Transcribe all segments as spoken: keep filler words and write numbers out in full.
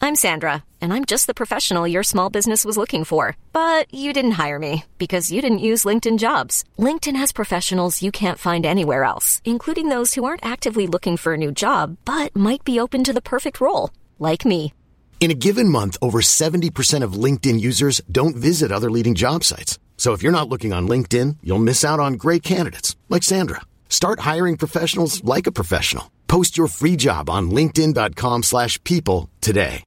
I'm Sandra, and I'm just the professional your small business was looking for. But you didn't hire me because you didn't use LinkedIn Jobs. LinkedIn has professionals you can't find anywhere else, including those who aren't actively looking for a new job, but might be open to the perfect role, like me. In a given month, over seventy percent of LinkedIn users don't visit other leading job sites. So if you're not looking on LinkedIn, you'll miss out on great candidates like Sandra. Start hiring professionals like a professional. Post your free job on linkedin.com slash people today.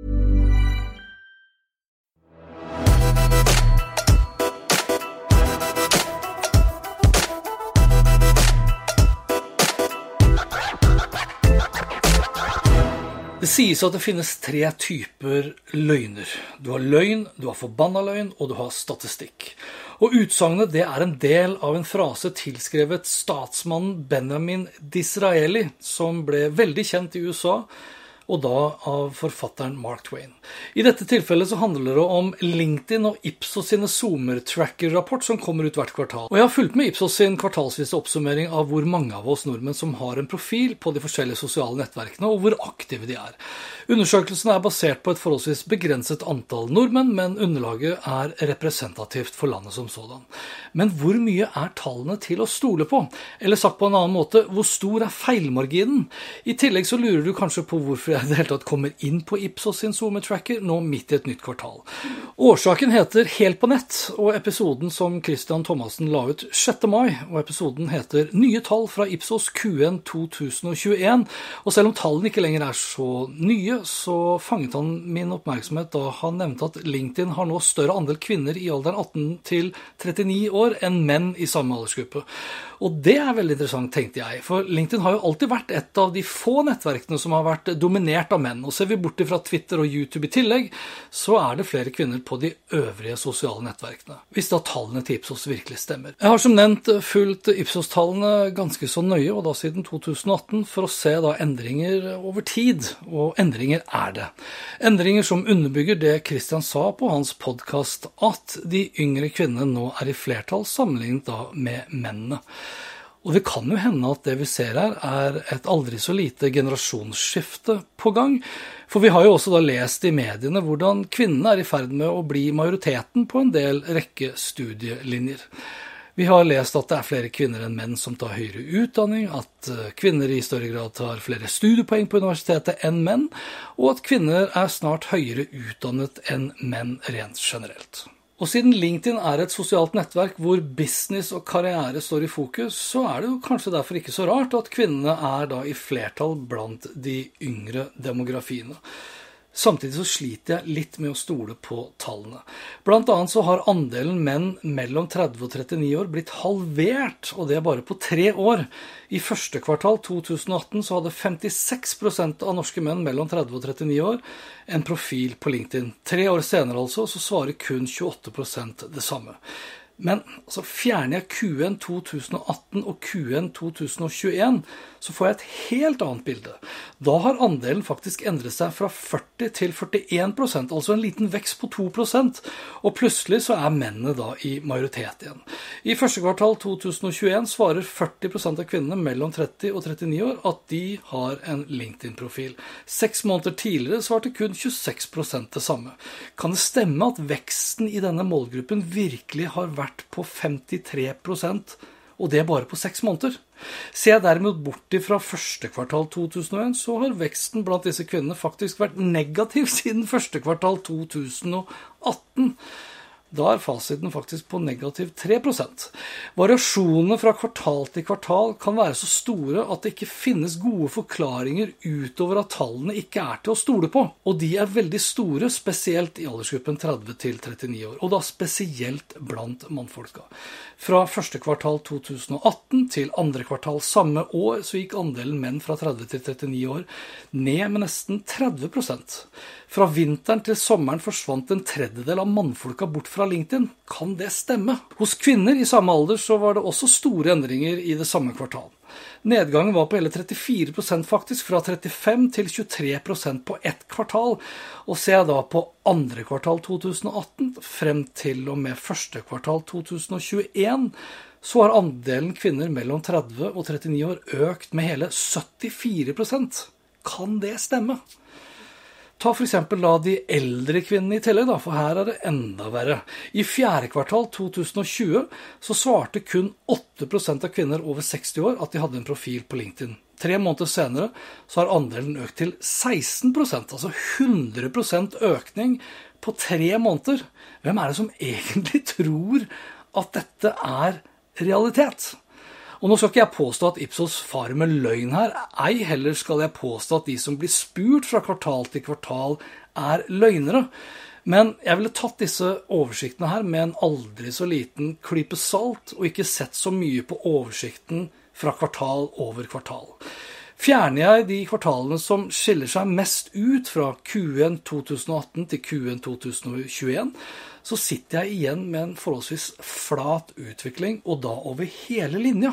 Det sies at det finnes tre typer løgner. Du har løgn, du har forbanna løgn, og du har statistikk. Og utsagnet det er en del av en frase tilskrevet statsmannen Benjamin Disraeli, som ble veldig kjent i U S A, og da av forfatteren Mark Twain. I dette tilfellet så handler det om LinkedIn og Ipsos sine Zoomer-tracker-rapport som kommer ut hvert kvartal. Og jeg har fulgt med Ipsos sin kvartalsvise oppsummering av hvor mange av oss nordmenn som har en profil på de forskjellige sosiale nettverkene, og hvor aktive de er. Undersøkelsen er basert på et forholdsvis begrenset antall nordmenn, men underlaget er representativt for landet som sådan. Men hvor mye er tallene til å stole på? Eller sagt på en annen måte, hvor stor er feilmarginen? I tillegg så lurer du kanskje på hvorfor jeg i det hele tatt kommer inn på Ipsos sin Zoomer-tracker nå midt i et nytt kvartal. Årsaken heter Helt på nett, og episoden som Christian Thomassen la ut sjette mai, og episoden heter Nye tall fra Ipsos Q one twenty twenty-one, og selv om tallene ikke lenger er så nye, så fanget han min oppmerksomhet da han nevnte at LinkedIn har nå større andel kvinner i alderen eighteen til thirty-nine år enn menn i samme aldersgruppe. Og det er veldig interessant, tenkte jeg, for LinkedIn har jo alltid vært et av de få nettverkene som har vært dominert av menn, og ser vi bort fra Twitter og YouTube i tillegg, så er det flere kvinner på de øvrige sosiale nettverkene, hvis da tallene til Ipsos virkelig stemmer. Jeg har som nevnt fulgt Ipsos-tallene ganske så nøye, og da siden twenty eighteen, for å se da endringer over tid, og endringer er det. Endringer som underbygger det Christian sa på hans podcast, at de yngre kvinnene nå er i flertall sammenlignet da med mennene. Og det kan jo hende at det vi ser her er et aldri så lite generasjonsskifte på gang, for vi har jo også da lest i mediene hvordan kvinnene er i ferd med å bli majoriteten på en del rekke studielinjer. Vi har lest at det er flere kvinner enn menn som tar høyere utdanning, at kvinner i større grad tar flere studiepoeng på universitetet enn menn, og at kvinner er snart høyere utdannet enn menn rent generelt. Og siden LinkedIn er et sosialt nettverk hvor business og karriere står i fokus, så er det jo kanskje derfor ikke så rart at kvinnene er da i flertall blant de yngre demografiene. Samtidig så sliter jeg litt med å stole på tallene. Blant annet så har andelen menn mellom thirty og thirty-nine år blitt halvert, og det er bare på tre år. I første kvartal twenty eighteen så hadde fifty-six percent av norske menn mellom thirty og thirty-nine år en profil på LinkedIn. Tre år senere altså, så svarer kun twenty-eight percent det samme. Men altså, fjerner jeg Q one twenty eighteen og Q one twenty twenty-one, så får jeg et helt annet bilde. Da har andelen faktisk endret seg fra forty til førti-en prosent, altså en liten vekst på to prosent, og plutselig så er mennene da i majoritet igjen. I første kvartal twenty twenty-one svarer førti prosent av kvinnene mellom tretti og tretti-ni år at de har en LinkedIn-profil. Seks måneder tidligere svarte kun tjueseks prosent det samme. Kan det stemme at veksten i denne målgruppen virkelig har vært på femtitre prosent, og det bare på seks måneder? Ser jeg derimot bort fra første kvartal twenty oh one, så har veksten blant disse kvinnene faktisk vært negativ siden første kvartal twenty eighteen. Da er fasiten faktisk på negativ tre prosent. Variasjonene fra kvartal til kvartal kan være så store at det ikke finnes gode forklaringer utover at tallene ikke er til å stole på. Og de er veldig store, spesielt i aldersgruppen tretti til tretti-ni år, og da spesielt blant mannfolka. Fra første kvartal twenty eighteen til andre kvartal samme år så gikk andelen menn fra tretti til tretti-ni år ned med nesten tretti prosent. Fra vinteren til sommeren forsvant en tredjedel av mannfolka bort fra LinkedIn. Kan det stemme? Hos kvinner i samme alder så var det også store endringer i det samme kvartal. Nedgangen var på hele trettifire prosent faktisk, fra trettifem til tjuetre prosent på ett kvartal. Og ser jeg da på andre kvartal twenty eighteen, frem til og med første kvartal twenty twenty-one, så har andelen kvinner mellom tretti og tretti-ni år økt med hele syttifire prosent. Kan det stemme? Ta for eksempel da de eldre kvinnene i tillegg, da, for her er det enda verre. I fjerde kvartal tjue tjue så svarte kun åtte prosent av kvinner over seksti år at de hadde en profil på LinkedIn. Tre måneder senere så har andelen økt til seksten prosent, altså hundre prosent økning på tre måneder. Hvem er det som egentlig tror at dette er realitet? Og nå skal ikke jeg påstå at Ipsos farer med løgn her, ei heller skal jeg påstå at de som blir spurt fra kvartal til kvartal er løgnere. Men jeg ville tatt disse oversiktene her med en aldri så liten klype salt, og ikke sett så mye på oversikten fra kvartal over kvartal. Fjerner jeg de kvartalene som skiller seg mest ut fra Q en tjue atten til Q en tjue tjueen, så sitter jeg igjen med en forholdsvis flat utvikling, og da over hele linja.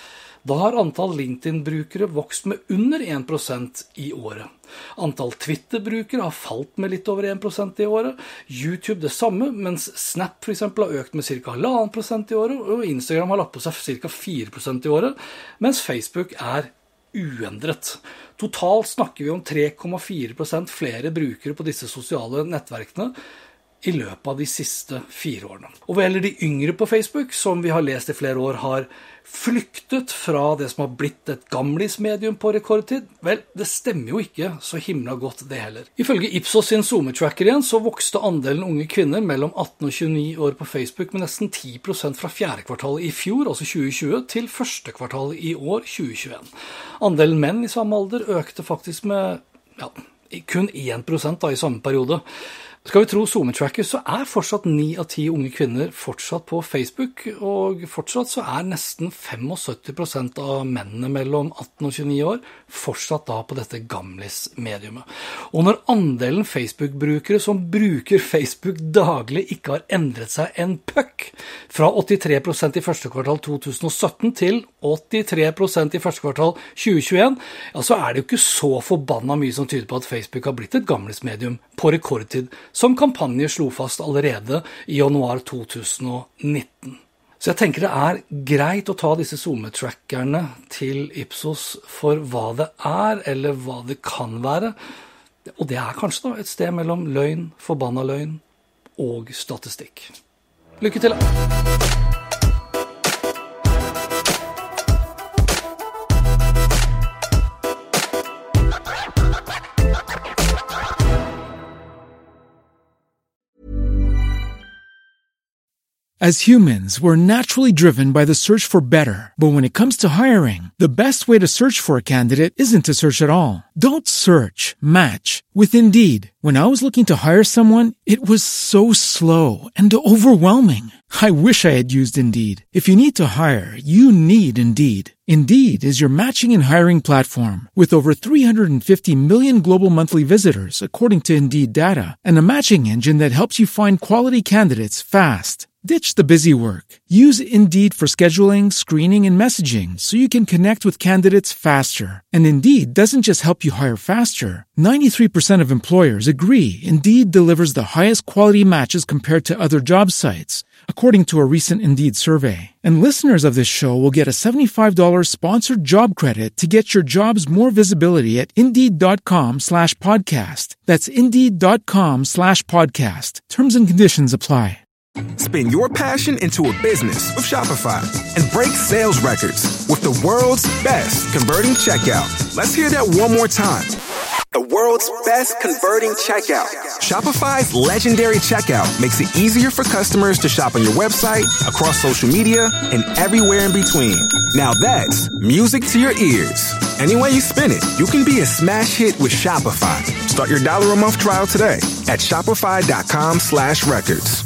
Da har antall LinkedIn-brukere vokst med under en prosent i året. Antall Twitter-brukere har falt med litt over en prosent i året. YouTube det samme, mens Snap for eksempel har økt med ca. halvannen prosent i året, og Instagram har lagt på seg ca. fire prosent i året, mens Facebook er uendret. Totalt snakker vi om tre komma fire prosent flere brukere på disse sosiale nettverkene i løpet av de siste fire årene. Og hva gjelder de yngre på Facebook, som vi har lest i flere år, har flyktet fra det som har blitt et gamlismedium på rekordtid, vel, det stemmer jo ikke så himla godt det heller. Ifølge Ipsos sin Zoomer-tracker igjen, så vokste andelen unge kvinner mellom atten og tjueni år på Facebook med nesten ti prosent fra fjerde kvartal i fjor, altså tjue tjue, til første kvartal i år, tjue tjueen. Andelen menn i samme alder økte faktisk med ja, kun en prosent da, i samme periode. Skal vi tro Zoomer-tracker, så er fortsatt ni av ti unge kvinner fortsatt på Facebook, og fortsatt så er nesten syttifem prosent av mennene mellom atten og tjueni år fortsatt da på dette gamlis-mediumet. Og når andelen Facebook-brukere som bruker Facebook daglig ikke har endret seg en puck, fra åttitre prosent i første kvartal tjue sytten til åttitre prosent i første kvartal tjue tjueen, ja, så er det jo ikke så forbanna mye som tyder på at Facebook har blitt et gamlis-medium på rekordtid, som kampanje slo fast allerede i januar tjue nitten. Så jeg tenker det er greit å ta disse Zoomer-trackerne til Ipsos for hva det er, eller hva det kan være. Og det er kanskje da et sted mellom løgn, forbanna løgn og statistikk. Lykke til! As humans, we're naturally driven by the search for better. But when it comes to hiring, the best way to search for a candidate isn't to search at all. Don't search, match with Indeed. When I was looking to hire someone, it was so slow and overwhelming. I wish I had used Indeed. If you need to hire, you need Indeed. Indeed is your matching and hiring platform with over three hundred fifty million global monthly visitors, according to Indeed data, and a matching engine that helps you find quality candidates fast. Ditch the busy work. Use Indeed for scheduling, screening, and messaging so you can connect with candidates faster. And Indeed doesn't just help you hire faster. ninety-three percent of employers agree Indeed delivers the highest quality matches compared to other job sites, according to a recent Indeed survey. And listeners of this show will get a seventy-five dollars sponsored job credit to get your jobs more visibility at Indeed.com slash podcast. That's Indeed.com slash podcast. Terms and conditions apply. Spin your passion into a business with Shopify and break sales records with the world's best converting checkout. Let's hear that one more time. The world's best converting checkout. Shopify's legendary checkout makes it easier for customers to shop on your website, across social media, and everywhere in between. Now that's music to your ears. Any way you spin it, you can be a smash hit with Shopify. Start your dollar a month trial today at shopify.com slash records.